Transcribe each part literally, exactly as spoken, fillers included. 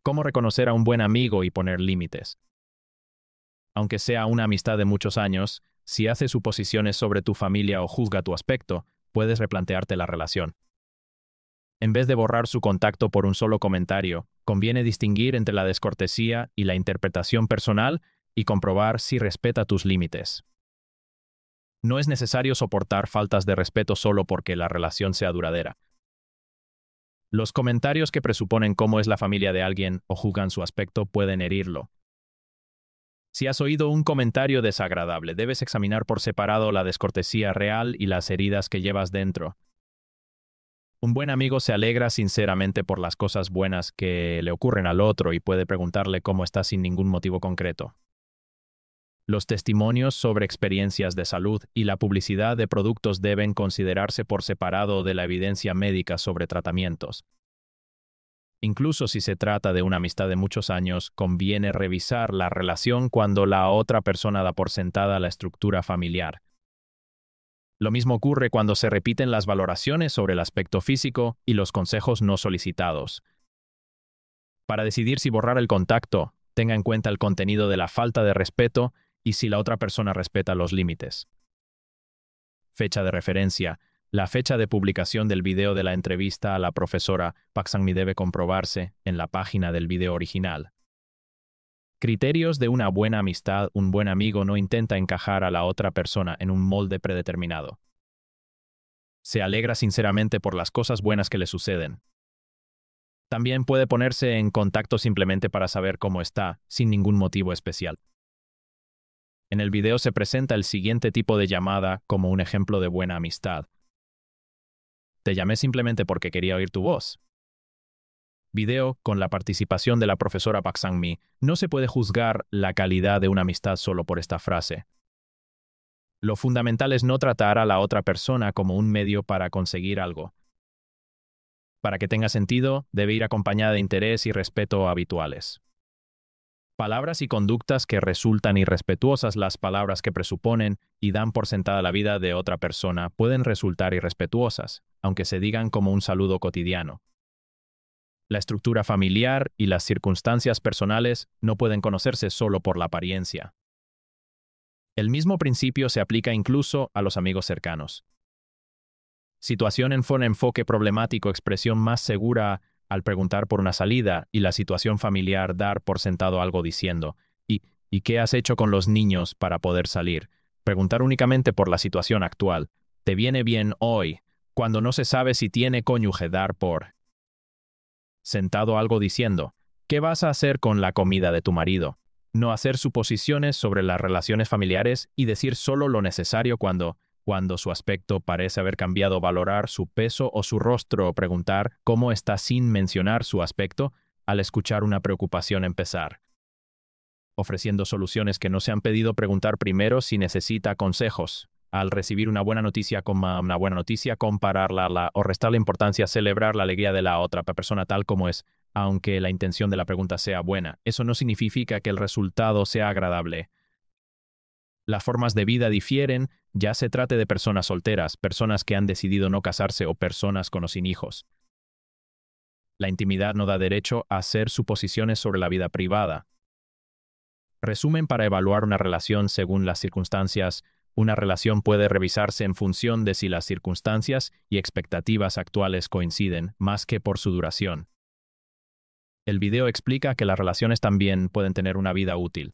¿Cómo reconocer a un buen amigo y poner límites? Aunque sea una amistad de muchos años, si hace suposiciones sobre tu familia o juzga tu aspecto, puedes replantearte la relación. En vez de borrar su contacto por un solo comentario, conviene distinguir entre la descortesía y la interpretación personal y comprobar si respeta tus límites. No es necesario soportar faltas de respeto solo porque la relación sea duradera. Los comentarios que presuponen cómo es la familia de alguien o juzgan su aspecto pueden herirlo. Si has oído un comentario desagradable, debes examinar por separado la descortesía real y las heridas que llevas dentro. Un buen amigo se alegra sinceramente por las cosas buenas que le ocurren al otro y puede preguntarle cómo está sin ningún motivo concreto. Los testimonios sobre experiencias de salud y la publicidad de productos deben considerarse por separado de la evidencia médica sobre tratamientos. Incluso si se trata de una amistad de muchos años, conviene revisar la relación cuando la otra persona da por sentada la estructura familiar. Lo mismo ocurre cuando se repiten las valoraciones sobre el aspecto físico y los consejos no solicitados. Para decidir si borrar el contacto, tenga en cuenta el contenido de la falta de respeto y si la otra persona respeta los límites. Fecha de referencia. La fecha de publicación del video de la entrevista a la profesora Pak Sang-mi debe comprobarse en la página del video original. Criterios de una buena amistad. Un buen amigo no intenta encajar a la otra persona en un molde predeterminado. Se alegra sinceramente por las cosas buenas que le suceden. También puede ponerse en contacto simplemente para saber cómo está, sin ningún motivo especial. En el video se presenta el siguiente tipo de llamada como un ejemplo de buena amistad. Te llamé simplemente porque quería oír tu voz. Video con la participación de la profesora Pak Sang-mi. No se puede juzgar la calidad de una amistad solo por esta frase. Lo fundamental es no tratar a la otra persona como un medio para conseguir algo. Para que tenga sentido, debe ir acompañada de interés y respeto habituales. Palabras y conductas que resultan irrespetuosas. Las palabras que presuponen y dan por sentada la vida de otra persona pueden resultar irrespetuosas, aunque se digan como un saludo cotidiano. La estructura familiar y las circunstancias personales no pueden conocerse solo por la apariencia. El mismo principio se aplica incluso a los amigos cercanos. Situación en un enfoque problemático, expresión más segura al preguntar por una salida, y la situación familiar, dar por sentado algo diciendo ¿y, ¿y qué has hecho con los niños para poder salir? Preguntar únicamente por la situación actual. ¿Te viene bien hoy? Cuando no se sabe si tiene cónyuge, dar por sentado algo diciendo ¿qué vas a hacer con la comida de tu marido? No hacer suposiciones sobre las relaciones familiares y decir solo lo necesario cuando Cuando su aspecto parece haber cambiado, valorar su peso o su rostro o preguntar cómo está sin mencionar su aspecto al escuchar una preocupación empezar. Ofreciendo soluciones que no se han pedido, preguntar primero si necesita consejos. Al recibir una buena noticia como una buena noticia, compararla la, o restarle importancia, celebrar la alegría de la otra persona tal como es, aunque la intención de la pregunta sea buena. Eso no significa que el resultado sea agradable. Las formas de vida difieren, ya se trate de personas solteras, personas que han decidido no casarse o personas con o sin hijos. La intimidad no da derecho a hacer suposiciones sobre la vida privada. Resumen para evaluar una relación según las circunstancias. Una relación puede revisarse en función de si las circunstancias y expectativas actuales coinciden, más que por su duración. El video explica que las relaciones también pueden tener una vida útil.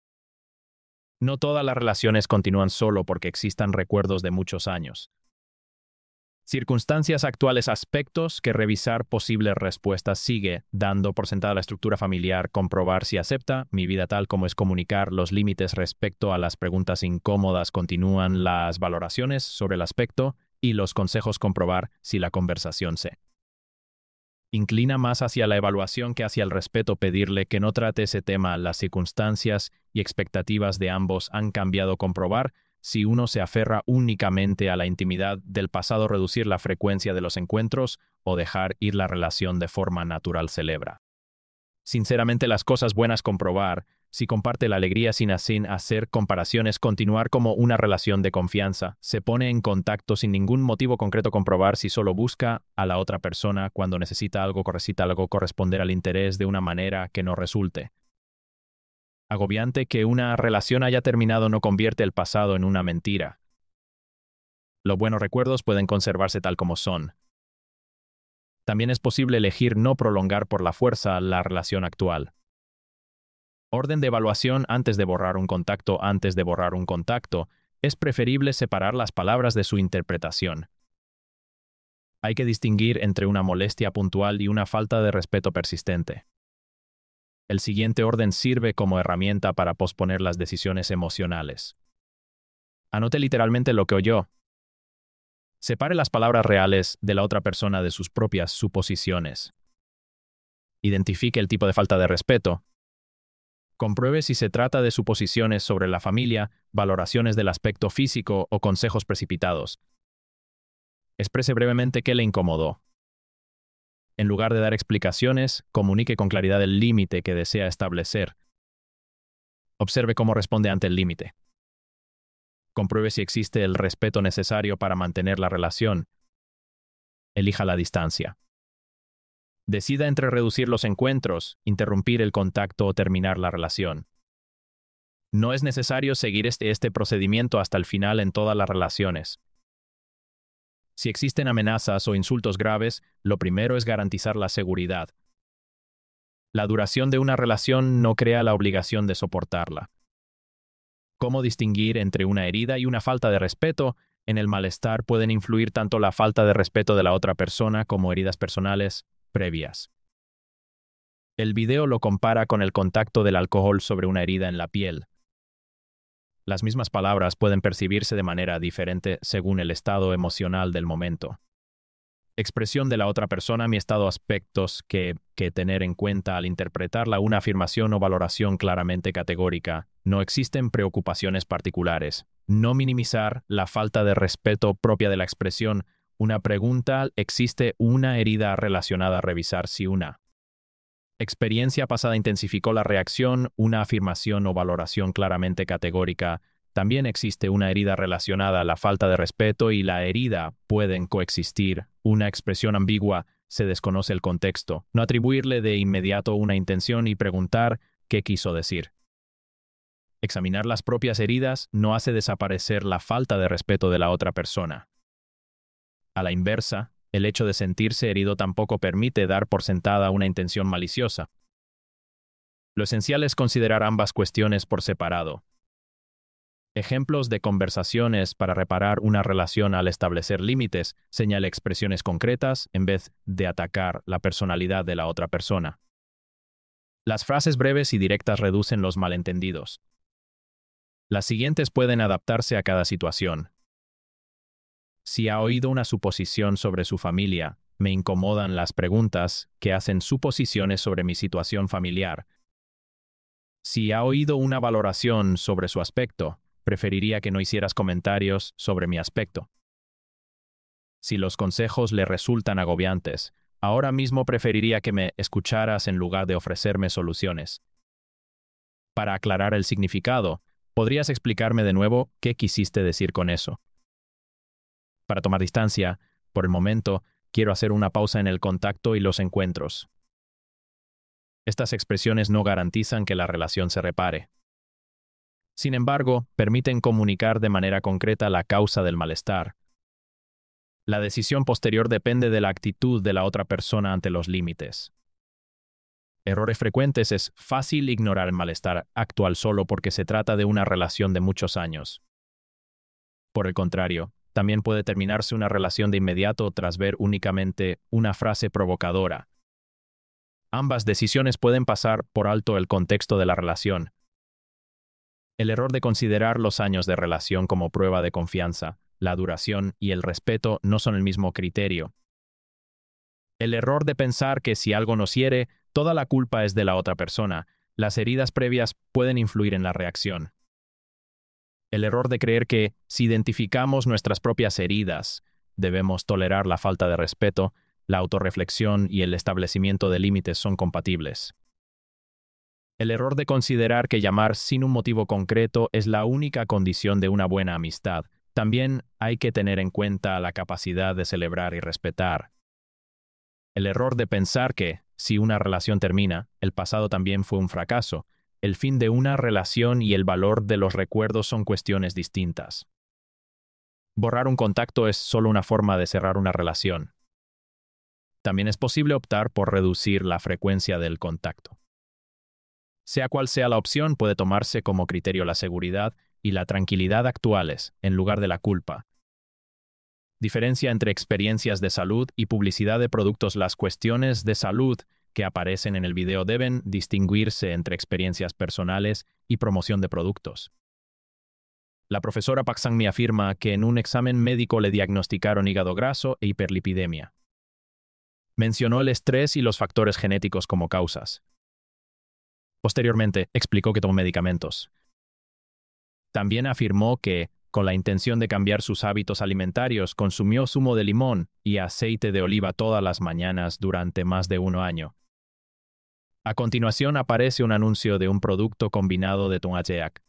No todas las relaciones continúan solo porque existan recuerdos de muchos años. Circunstancias actuales, aspectos que revisar posibles respuestas. Sigue dando por sentada la estructura familiar, comprobar si acepta mi vida tal como es, comunicar los límites respecto a las preguntas incómodas, continúan las valoraciones sobre el aspecto y los consejos, comprobar si la conversación se inclina más hacia la evaluación que hacia el respeto, pedirle que no trate ese tema. Las circunstancias y expectativas de ambos han cambiado, comprobar si uno se aferra únicamente a la intimidad del pasado, reducir la frecuencia de los encuentros o dejar ir la relación de forma natural. Celebra sinceramente las cosas buenas, comprobar si comparte la alegría sin, sin hacer comparaciones, continuar como una relación de confianza, se pone en contacto sin ningún motivo concreto, comprobar si solo busca a la otra persona cuando necesita algo, necesita algo, corresponder al interés de una manera que no resulte agobiante. Que una relación haya terminado no convierte el pasado en una mentira. Los buenos recuerdos pueden conservarse tal como son. También es posible elegir no prolongar por la fuerza la relación actual. Orden de evaluación antes de borrar un contacto. Antes de borrar un contacto, es preferible separar las palabras de su interpretación. Hay que distinguir entre una molestia puntual y una falta de respeto persistente. El siguiente orden sirve como herramienta para posponer las decisiones emocionales. Anote literalmente lo que oyó. Separe las palabras reales de la otra persona de sus propias suposiciones. Identifique el tipo de falta de respeto. Compruebe si se trata de suposiciones sobre la familia, valoraciones del aspecto físico o consejos precipitados. Exprese brevemente qué le incomodó. En lugar de dar explicaciones, comunique con claridad el límite que desea establecer. Observe cómo responde ante el límite. Compruebe si existe el respeto necesario para mantener la relación. Elija la distancia. Decida entre reducir los encuentros, interrumpir el contacto o terminar la relación. No es necesario seguir este, este procedimiento hasta el final en todas las relaciones. Si existen amenazas o insultos graves, lo primero es garantizar la seguridad. La duración de una relación no crea la obligación de soportarla. ¿Cómo distinguir entre una herida y una falta de respeto? En el malestar pueden influir tanto la falta de respeto de la otra persona como heridas personales previas. El video lo compara con el contacto del alcohol sobre una herida en la piel. Las mismas palabras pueden percibirse de manera diferente según el estado emocional del momento. Expresión de la otra persona, mi estado, aspectos que, que tener en cuenta al interpretarla, una afirmación o valoración claramente categórica. No existen preocupaciones particulares. No minimizar la falta de respeto propia de la expresión. Una pregunta, ¿existe una herida relacionada? Revisar si una experiencia pasada intensificó la reacción. Una afirmación o valoración claramente categórica. También existe una herida relacionada a la falta de respeto y la herida pueden coexistir. Una expresión ambigua, se desconoce el contexto. No atribuirle de inmediato una intención y preguntar qué quiso decir. Examinar las propias heridas no hace desaparecer la falta de respeto de la otra persona. A la inversa, el hecho de sentirse herido tampoco permite dar por sentada una intención maliciosa. Lo esencial es considerar ambas cuestiones por separado. Ejemplos de conversaciones para reparar una relación al establecer límites, señale expresiones concretas en vez de atacar la personalidad de la otra persona. Las frases breves y directas reducen los malentendidos. Las siguientes pueden adaptarse a cada situación. Si ha oído una suposición sobre su familia, me incomodan las preguntas que hacen suposiciones sobre mi situación familiar. Si ha oído una valoración sobre su aspecto, preferiría que no hicieras comentarios sobre mi aspecto. Si los consejos le resultan agobiantes, ahora mismo preferiría que me escucharas en lugar de ofrecerme soluciones. Para aclarar el significado, ¿podrías explicarme de nuevo qué quisiste decir con eso? Para tomar distancia, por el momento, quiero hacer una pausa en el contacto y los encuentros. Estas expresiones no garantizan que la relación se repare. Sin embargo, permiten comunicar de manera concreta la causa del malestar. La decisión posterior depende de la actitud de la otra persona ante los límites. Errores frecuentes: es fácil ignorar el malestar actual solo porque se trata de una relación de muchos años. Por el contrario, también puede terminarse una relación de inmediato tras ver únicamente una frase provocadora. Ambas decisiones pueden pasar por alto el contexto de la relación. El error de considerar los años de relación como prueba de confianza, la duración y el respeto no son el mismo criterio. El error de pensar que si algo nos hiere, toda la culpa es de la otra persona. Las heridas previas pueden influir en la reacción. El error de creer que, si identificamos nuestras propias heridas, debemos tolerar la falta de respeto, la autorreflexión y el establecimiento de límites son compatibles. El error de considerar que llamar sin un motivo concreto es la única condición de una buena amistad. También hay que tener en cuenta la capacidad de celebrar y respetar. El error de pensar que, si una relación termina, el pasado también fue un fracaso. El fin de una relación y el valor de los recuerdos son cuestiones distintas. Borrar un contacto es solo una forma de cerrar una relación. También es posible optar por reducir la frecuencia del contacto. Sea cual sea la opción, puede tomarse como criterio la seguridad y la tranquilidad actuales, en lugar de la culpa. Diferencia entre experiencias de salud y publicidad de productos. Las cuestiones de salud que aparecen en el video deben distinguirse entre experiencias personales y promoción de productos. La profesora Pak Sang-mi afirma que en un examen médico le diagnosticaron hígado graso e hiperlipidemia. Mencionó el estrés y los factores genéticos como causas. Posteriormente, explicó que tomó medicamentos. También afirmó que, con la intención de cambiar sus hábitos alimentarios, consumió zumo de limón y aceite de oliva todas las mañanas durante más de un año. A continuación aparece un anuncio de un producto combinado de Tongajeak.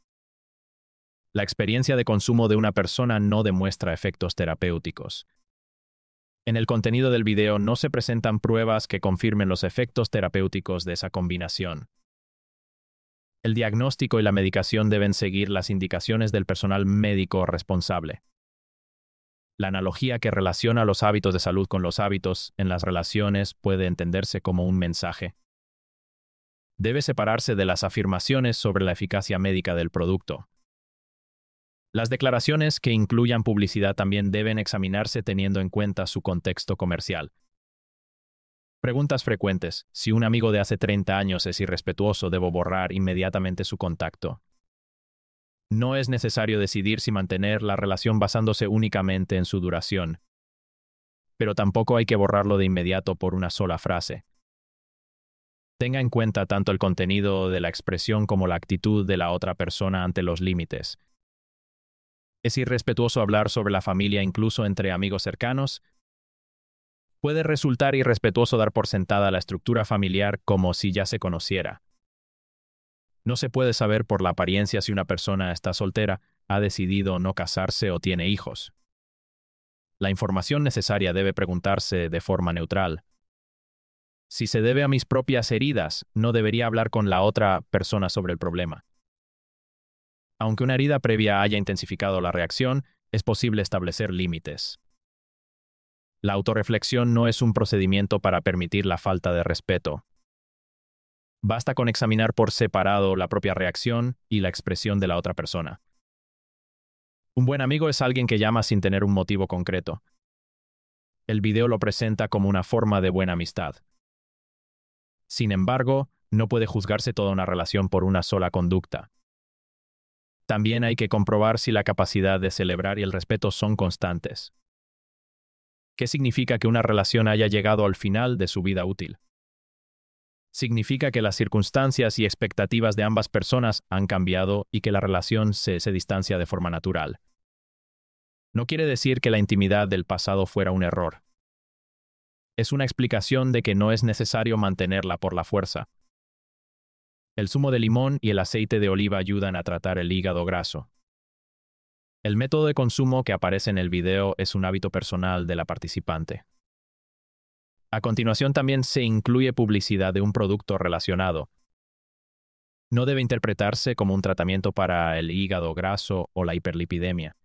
La experiencia de consumo de una persona no demuestra efectos terapéuticos. En el contenido del video no se presentan pruebas que confirmen los efectos terapéuticos de esa combinación. El diagnóstico y la medicación deben seguir las indicaciones del personal médico responsable. La analogía que relaciona los hábitos de salud con los hábitos en las relaciones puede entenderse como un mensaje. Debe separarse de las afirmaciones sobre la eficacia médica del producto. Las declaraciones que incluyan publicidad también deben examinarse teniendo en cuenta su contexto comercial. Preguntas frecuentes. Si un amigo de hace treinta años es irrespetuoso, ¿debo borrar inmediatamente su contacto? No es necesario decidir si mantener la relación basándose únicamente en su duración. Pero tampoco hay que borrarlo de inmediato por una sola frase. Tenga en cuenta tanto el contenido de la expresión como la actitud de la otra persona ante los límites. ¿Es irrespetuoso hablar sobre la familia incluso entre amigos cercanos? Puede resultar irrespetuoso dar por sentada la estructura familiar como si ya se conociera. No se puede saber por la apariencia si una persona está soltera, ha decidido no casarse o tiene hijos. La información necesaria debe preguntarse de forma neutral. Si se debe a mis propias heridas, no debería hablar con la otra persona sobre el problema. Aunque una herida previa haya intensificado la reacción, es posible establecer límites. La autorreflexión no es un procedimiento para permitir la falta de respeto. Basta con examinar por separado la propia reacción y la expresión de la otra persona. Un buen amigo es alguien que llama sin tener un motivo concreto. El video lo presenta como una forma de buena amistad. Sin embargo, no puede juzgarse toda una relación por una sola conducta. También hay que comprobar si la capacidad de celebrar y el respeto son constantes. ¿Qué significa que una relación haya llegado al final de su vida útil? Significa que las circunstancias y expectativas de ambas personas han cambiado y que la relación se, se distancia de forma natural. No quiere decir que la intimidad del pasado fuera un error. Es una explicación de que no es necesario mantenerla por la fuerza. El zumo de limón y el aceite de oliva ayudan a tratar el hígado graso. El método de consumo que aparece en el video es un hábito personal de la participante. A continuación también se incluye publicidad de un producto relacionado. No debe interpretarse como un tratamiento para el hígado graso o la hiperlipidemia.